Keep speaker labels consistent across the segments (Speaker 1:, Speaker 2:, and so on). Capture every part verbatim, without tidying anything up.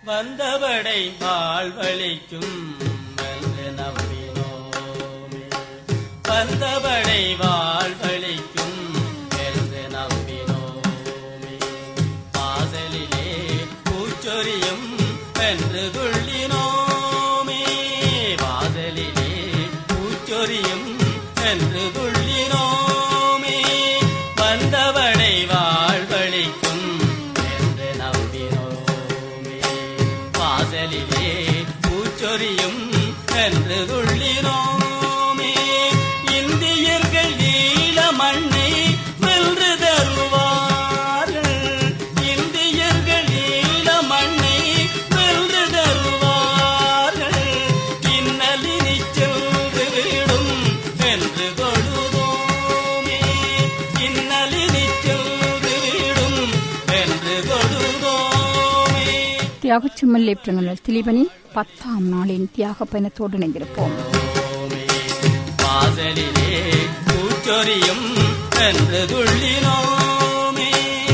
Speaker 1: வந்தவடை வாழ்வழிக்கும் என்று நம்பினோமே, வந்தவடை வாழ்வழிக்கும் என்று நம்பினோமே, வாசலிலே பூச்சொரியும் என்று துள்ளினோமே, வாசலிலே பூச்சொரியும் என்று துள்ளினோமே, வந்தவடை வாழ்வழிக்கும் என்று நம்பினோமே, வாசலிலே பூச்சொரியும் என்று துள்ளினோமே, இந்தியர்கள் ஈழ மண்ணை வென்று தருவார்கள், இந்தியர்கள் ஈழ மண்ணை வென்று தருவார்கள், இன்னலினி சென்று விடும் என்று தொழுதோமே, இன்னலினி சென்று விடும் என்று தொழுதோமே.
Speaker 2: தியாகச்சுமல் லேப்டனல் திலீபனின் பத்தாம் நாளின் தியாக பயணத்தோடு இணைந்திருப்போம்.
Speaker 1: வாசலிலே பூச்சொரியும் என்று துள்ளினோமே,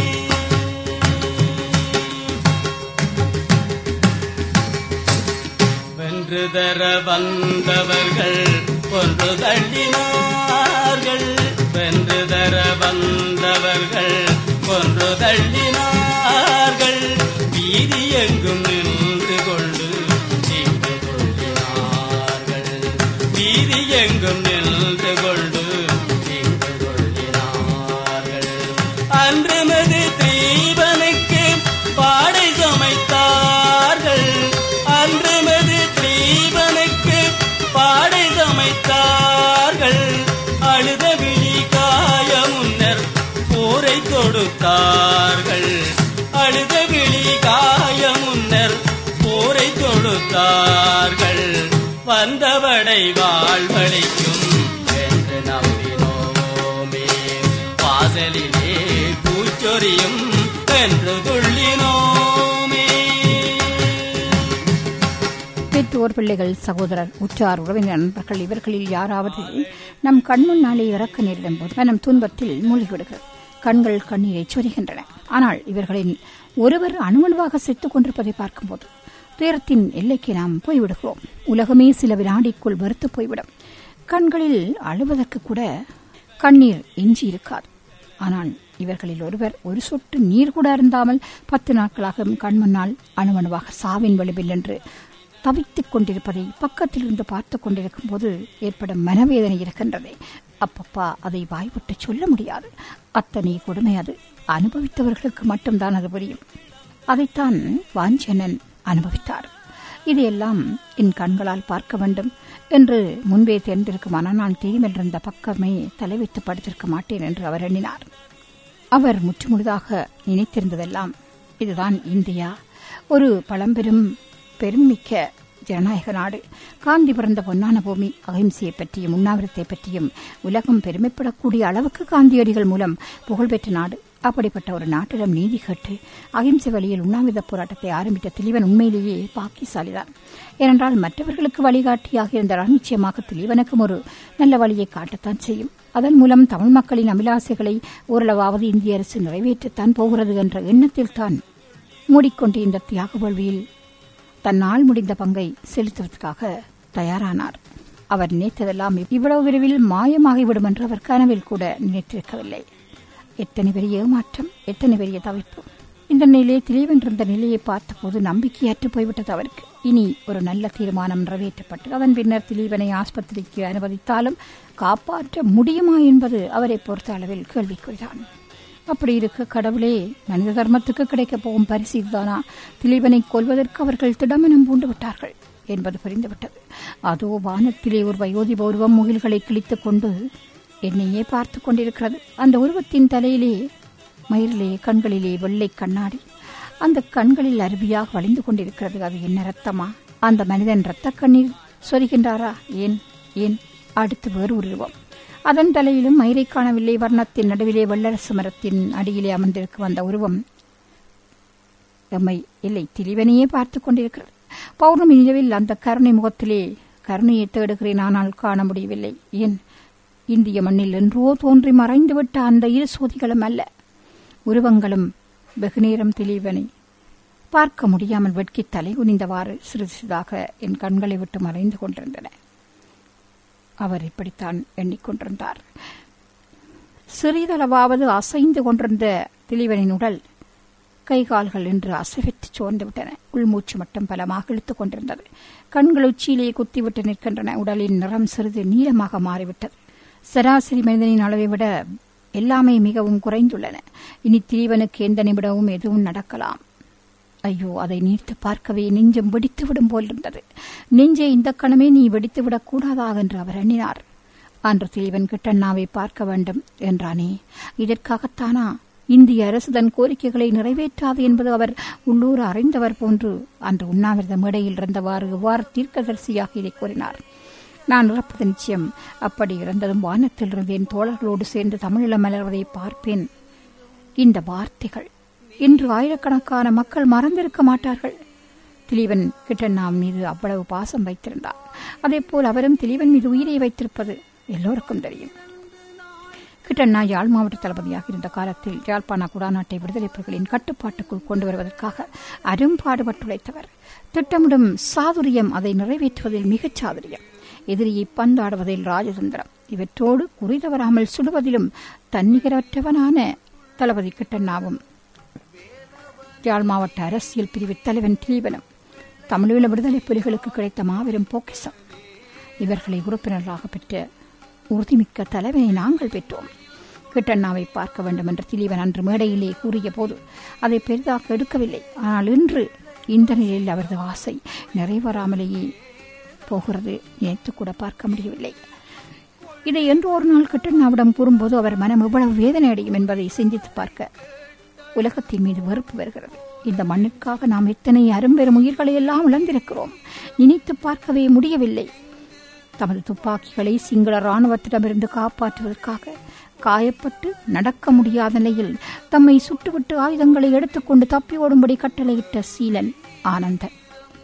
Speaker 1: வென்று தர வந்தவர்கள் கொன்று தள்ளினார்கள், வென்று தர வந்தவர்கள் கொன்று தள்ளினார்கள், வீதி எங்கும் நின்று கொண்டு நின்று கொள்ளினார்கள், வீதி எங்கும் நின்று கொண்டு நின்று கொள்ளினார்கள், அன்றுமது தீபனுக்கு பாடை சமைத்தார்கள், அன்றுமது தீபனுக்கு பாடை சமைத்தார்கள், அழுத விழி காய முன்னர் போரை தொடுத்தார்கள், அழுத விழி காய முன்னர் போரை தொடுத்தார்கள், வந்தவடை வாழ்வழிக்கும் என்று நம்பினோமே, வாசலிலே பூச்சொரியும் என்று துள்ளினோமே.
Speaker 2: பெற்றோர், பிள்ளைகள், சகோதரர், உற்றார், உறவினர், நண்பர்கள் இவர்களில் யாராவது நம் கண்முன்னாலே இறக்க நேரிடும் போது மனம் துன்பத்தில் மூழ்கிவிடுகிறது. கண்கள் கண்ணீரை சொரிகின்றன. ஆனால் இவர்களில் ஒருவர் அணுவணுவாக செத்துக் கொண்டிருப்பதை பார்க்கும்போது துயரத்தின் எல்லைக்கு நாம் போய்விடுகிறோம். உலகமே சில வினாடிக்குள் வெறுத்து போய்விடும். கண்களில் அழுவதற்கு கூட கண்ணீர் எஞ்சி இருக்காது. ஆனால் இவர்களில் ஒருவர் ஒரு சொட்டு நீர் கூட அருந்தாமல் பத்து நாட்களாக கண் முன்னால் அணுவணுவாக சாவின் வலுவில் என்று தவித்துக் கொண்டிருப்பதை பக்கத்தில் இருந்து பார்த்துக் கொண்டிருக்கும் போது ஏற்படும் மனவேதனை இருக்கின்றது. அப்பப்பா அதை வாய்விட்டு சொல்ல முடியாது. அத்தனை கொடுமை அது. அனுபவித்தவர்களுக்கு மட்டும்தான் அது புரியும். அதைத்தான் வாஞ்சனன் அனுபவித்தார். இதையெல்லாம் என் கண்களால் பார்க்க வேண்டும் என்று முன்பே தெரிந்திருக்குமானால் நான் தீமென்றிருந்த பக்கமே தலை வைத்து படுத்திருக்க மாட்டேன் என்று அவர் எண்ணினார். அவர் முற்றுமுழுதாக நினைத்திருந்ததெல்லாம் இதுதான் இந்தியா, ஒரு பழம்பெரும் பெருமிக்க ஜனநாயக நாடு, காந்தி பிறந்த பொன்னான பூமி, அகிம்சையை பற்றியும் உண்ணாவிரத்தை பற்றியும் உலகம் பெருமைப்படக்கூடிய அளவுக்கு காந்தியடிகள் மூலம் புகழ்பெற்ற நாடு. அப்படிப்பட்ட ஒரு நாட்டிடம் நீதி கேட்டு அகிம்சை வழியில் உண்ணாவிரத போராட்டத்தை ஆரம்பித்த திலீபன் உண்மையிலேயே பாக்கியசாலிதான். ஏனென்றால் மற்றவர்களுக்கு வழிகாட்டியாக இருந்தால் நிச்சயமாக திலீபனுக்கும் ஒரு நல்ல வழியை காட்டத்தான் செய்யும். அதன் மூலம் தமிழ் மக்களின் அபிலாசைகளை ஓரளவாவது இந்திய அரசு நிறைவேற்றத்தான் போகிறது என்ற எண்ணத்தில் தான் மூடிக்கொண்டு இந்த தியாக வேள்வியில் தன்னால் முடிந்த பங்கை செலுத்துவதற்காக தயாரானார். அவர் நினைத்ததெல்லாம் இவ்வளவு விரைவில் மாயமாகிவிடும் என்று அவர் கனவில் கூட நினைத்திருக்கவில்லை. எத்தனை பெரிய ஏமாற்றம், எத்தனை பெரிய தவிப்பு! இந்த நிலையை திலீவென்றிருந்த நிலையை பார்த்தபோது நம்பிக்கையற்று போய்விட்டது அவருக்கு. இனி ஒரு நல்ல தீர்மானம் நிறைவேற்றப்பட்டு அதன் பின்னர் திலீபனை ஆஸ்பத்திரிக்கு அனுமதித்தாலும் காப்பாற்ற முடியுமா என்பது அவரை பொறுத்த அளவில் கேள்விக்குறிதான். அப்படி இருக்க கடவுளே, மனித தர்மத்துக்கு கிடைக்கப் போகும் பரிசு இதுதானா? திலீபனை கொல்வதற்கு அவர்கள் திடமனம் பூண்டு விட்டார்கள் என்பது புரிந்துவிட்டது. அதோ வானத்திலே ஒரு வயோதிப உருவம் முகில்களை கிழித்துக் கொண்டு என்னையே பார்த்து கொண்டிருக்கிறது. அந்த உருவத்தின் தலையிலே, மயிரிலே, கண்களிலே வெள்ளை கண்ணாடி, அந்த கண்களில் அருவியாக வழிந்து கொண்டிருக்கிறது. அது என்ன ரத்தமா? அந்த மனிதன் இரத்த கண்ணீர் சொரிகின்றாரா? ஏன் ஏன் அடுத்து வேறு உருவம். அதன் தலையிலும் மயிரை காணவில்லை. வர்ணத்தின் நடுவிலே வெள்ளரசு மரத்தின் அடியிலே அமர்ந்திருக்கும் அந்த உருவம் எம்மை இல்லை திலீபனையே பார்த்துக் கொண்டிருக்கிறது. பௌர்ணமி நிலவில் அந்த கருணை முகத்திலே கருணையை தேடுகிறேன், ஆனால் காண முடியவில்லை. ஏன்? இந்திய மண்ணில் என்றோ தோன்றி மறைந்துவிட்ட அந்த இரு சோதிகளும் அல்ல, உருவங்களும் வெகுநேரம் திலீபனை பார்க்க முடியாமல் வெட்கி தலை குனிந்தவாறு சிறிது சிறிதாக என் கண்களை விட்டு மறைந்து கொண்டிருந்தன. அவர் இப்படித்தான் எண்ணிக்கொண்டிருந்தார். சிறிதளவாவது அசைந்து கொண்டிருந்த திலீபனின் உடல் கை கால்கள் என்று அசைவித்து சோர்ந்து விட்டன. உள்மூச்சு மட்டும் பலமாக இழுத்துக் கொண்டிருந்தது. கண்கள் உச்சியிலேயே குத்திவிட்டு நிற்கின்றன. உடலின் நிறம் சிறிது நீளமாக மாறிவிட்டது. சராசரி மனிதனின் அளவை விட எல்லாமே மிகவும் குறைந்துள்ளன. இனி திலீபனுக்கு எந்த நிமிடமும் எதுவும் நடக்கலாம். ஐயோ, அதை நீர்த்து பார்க்கவே நெஞ்சம் வெடித்து விடும் போலிருந்தது. நெஞ்சை இந்த கணமே நீ வெடித்துவிடக் கூடாதா என்று அவர் எண்ணினார். அன்று திலீபன் கிட்டண்ணாவை பார்க்க வேண்டும் என்றானே, இதற்காகத்தானா இந்திய அரசு தன் கோரிக்கைகளை நிறைவேற்றாது என்பது அவர் உள்ளூர் அறிந்தவர் போன்று அன்று உண்ணாவிரத மேடையில் இருந்தவாறு எவ்வாறு தீர்க்கதரிசியாக இதை கூறினார். நான் இறப்பது நிச்சயம். அப்படி இறந்ததும் வானத்திலிருந்து என் தோழர்களோடு சேர்ந்து தமிழீழம் மலர்வதை பார்ப்பேன். இந்த வார்த்தைகள் இன்று ஆயிரக்கணக்கான மக்கள் மறந்திருக்க மாட்டார்கள். திலீபன் கிட்டண்ணா மீது அவ்வளவு பாசம் வைத்திருந்தார். அதே போல் அவரும் திலீபன் மீது உயிரை வைத்திருப்பது எல்லோருக்கும் தெரியும். கிட்டண்ணா யாழ் மாவட்ட தளபதியாக இருந்த காலத்தில் யாழ்ப்பாண குடாநாட்டை விடுதலை புலிகளின் கட்டுப்பாட்டுக்குள் கொண்டு வருவதற்காக அரும்பாடுபட்டுழைத்தவர். திட்டமிடும் சாதுரியம், அதை நிறைவேற்றுவதில் மிகச் சாதுரியம். எதிரியை பந்தாடுவதில் ராஜதந்திரம், இவற்றோடு குறிதவராமல் சுடுவதிலும் தன்னிகரற்றவனான தளபதி கிட்டண்ணாவும் யாழ் மாவட்ட அரசியல் பிரிவு தலைவன் திலீபனும் தமிழீழ விடுதலை புலிகளுக்கு கிடைத்த மாபெரும் பொக்கிஷம். இவர்களை உறுப்பினர்களாக பெற்ற உறுதிமிக்க தலைவனை நாங்கள் பெற்றோம். கிட்டண்ணாவை பார்க்க வேண்டும் என்று திலீபன் அன்று மேடையிலே கூறிய போது அதை பெரிதாக எடுக்கவில்லை. ஆனால் இன்று இந்த நிலையில் அவரது ஆசை நிறைவேறாமலேயே போகிறது. நினைத்துக்கூட பார்க்க முடியவில்லை. இதை என்று ஒரு நாள் கிட்டண்ணாவிடம் கூறும்போது அவர் மனம் எவ்வளவு வேதனை அடையும் என்பதை சிந்தித்து பார்க்க உலகத்தின் மீது வெறுப்பு வருகிறது. இந்த மண்ணிற்காக நாம் எத்தனை அரும்பெரும் உயிர்களை எல்லாம் இழந்திருக்கிறோம். நினைத்து பார்க்கவே முடியவில்லை. தமது துப்பாக்கிகளை சிங்கள ராணுவத்திடமிருந்து காப்பாற்றுவதற்காக காயப்பட்டு நடக்க முடியாத நிலையில் தம்மை சுட்டுவிட்டு ஆயுதங்களை எடுத்துக்கொண்டு தப்பி ஓடும்படி கட்டளையிட்ட சீலன் ஆனந்தன்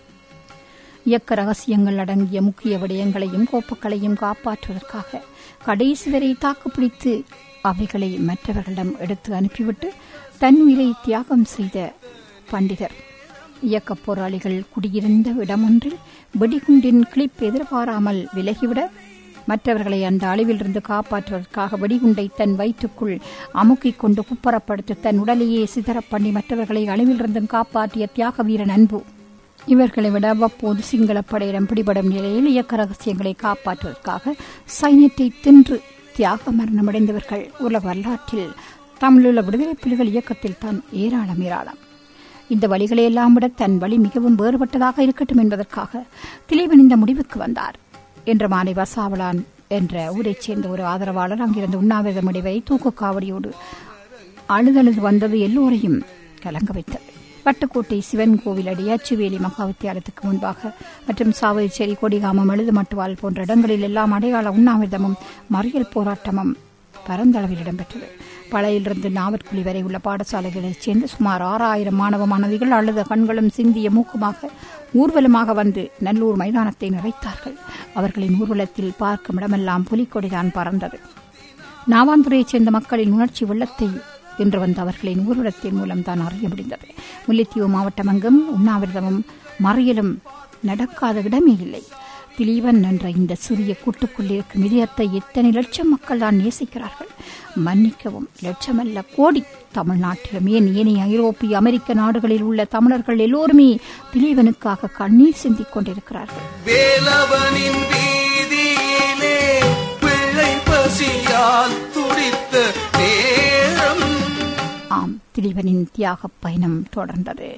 Speaker 2: இயக்க ரகசியங்கள் அடங்கிய முக்கிய விடயங்களையும் கோப்புகளையும் காப்பாற்றுவதற்காக கடைசி வரை தாக்குப்பிடித்து அவைகளை மற்றவர்களிடம் எடுத்து அனுப்பிவிட்டு தன் உயிரை தியாகம் செய்த பண்டிதர். இயக்க போராளிகள் குடியிருந்த இடமொன்றில் வெடிகுண்டின் கிளிப் எதிர்பாராமல் விலகிவிட மற்றவர்களை அந்த அளவிலிருந்து காப்பாற்றுவதற்காக வெடிகுண்டை தன் வயிற்றுக்குள் அமுக்கிக் கொண்டு குப்பரப்படுத்தி தன் உடலையே சிதறப் பண்ணி மற்றவர்களை அளவிலிருந்தும் காப்பாற்றிய தியாக வீரன் அன்பு. இவர்களை விட அவ்வப்போது சிங்கள படையிடம் பிடிபடும் நிலையில் இயக்க ரகசியங்களை காப்பாற்றுவதற்காக சைன்யத்தை தின்று தியாக மரணமடைந்தவர்கள் உலக வரலாற்றில் தமிழீழ விடுதலை புலிகள் இயக்கத்தில் தான் ஏராளம் ஏராளம். இந்த வழிகளை எல்லாம் விட தன் வழி மிகவும் வேறுபட்டதாக இருக்கட்டும் என்பதற்காக திலீபன் இந்த முடிவுக்கு வந்தார் என்ற மாலை வசாவளான் என்ற ஊரைச் சேர்ந்த ஒரு ஆதரவாளர் அங்கிருந்த உண்ணாவிரத முடிவை தூக்கு காவடியோடு அழுதழுது வந்தது எல்லோரையும் கலங்க வைத்தது. வட்டுக்கோட்டை சிவன் கோவில் அடி அச்சுவேலி மகா வித்தியாலயத்துக்கு முன்பாக மற்றும் சாவரிச்சேரி கொடிகாமம் எழுதுமட்டுவால் போன்ற இடங்களில் எல்லாம் அடையாள உண்ணாவிரதமும் மறியல் போராட்டமும் பரந்தளவில் இடம்பெற்றது. பழையிலிருந்து நாவற்குழி வரை உள்ள பாடசாலைகளைச் சேர்ந்து சுமார் ஆறாயிரம் மாணவ மாணவிகள் அழுத கண்களும் சிந்திய மூக்குமாக ஊர்வலமாக வந்து நல்லூர் மைதானத்தை நிறைத்தார்கள். அவர்களின் ஊர்வலத்தில் பார்க்கும் இடமெல்லாம் புலிக்கொடிதான் பறந்தது. நாவாந்துறையைச் சேர்ந்த மக்களின் உணர்ச்சி வெள்ளத்தை இன்று வந்த அவர்களின் ஊர்வலத்தின் மூலம் தான் அறிய முடிந்தது. முல்லைத்தீவு மாவட்டம் எங்கும் உண்ணாவிரதமும் மறியலும் நடக்காத இடமே இல்லை. திலீபன் என்ற இந்த சிறிய கூட்டுக்குள் இருக்கும் இதயத்தை எத்தனை லட்சம் மக்கள் தான் நேசிக்கிறார்கள். மன்னிக்கவும், லட்சமல்ல கோடி. தமிழ்நாட்டிலும் ஏன் ஏனைய ஐரோப்பிய அமெரிக்க நாடுகளில் உள்ள தமிழர்கள் எல்லோருமே திலீபனுக்காக கண்ணீர் சிந்திக் கொண்டிருக்கிறார்கள்.
Speaker 3: வேலவனின் வீதியிலே பிள்ளை பசியால் துடித்த நேரம்.
Speaker 2: ஆம், திலீபனின் தியாக பயணம் தொடர்ந்தது.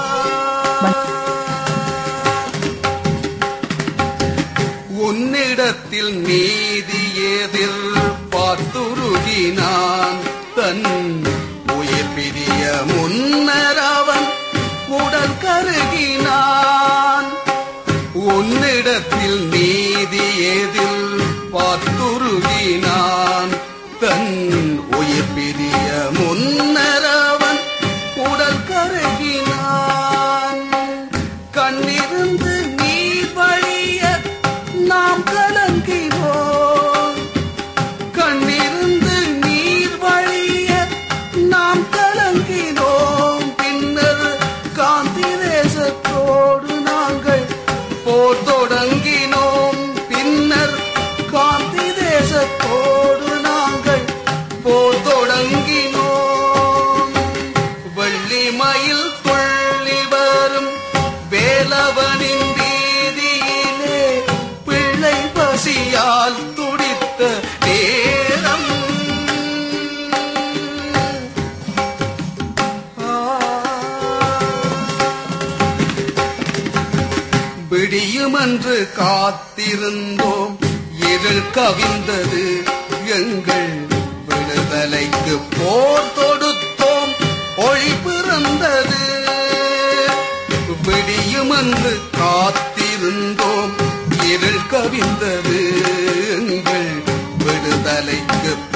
Speaker 3: உன்னிடத்தில் நீதி எதிர் பார்த்துருகினான். தன் உயிர் பிரிய முன்னர் அவன் உடல் கருகினான். உன்னிடத்தில் நீதி எதிர் பார்த்துருகினான். தன் உயிர் பிரிய முன்னர் அவன் உடல் கருகினான். கண்ணிருந்து நீர் வழிய நாம் கலங்கினோம். கண்ணிருந்து நீர் வழிய நாம் கலங்கினோம். பின்னர் காந்தி வேலவனின் வீதியிலே பிள்ளை பசியால் துடித்த நேரம் விடியுமென்று காத்திருந்தோம், இருள் கவிந்தது எங்கள் விடுதலைக்கு போர் தொடுத்தோம், ஒளி பிறந்தது. விடியுமென்று காத்திருந்தோம், இருள் கவிந்தது எங்கள் விடுதலைக்கு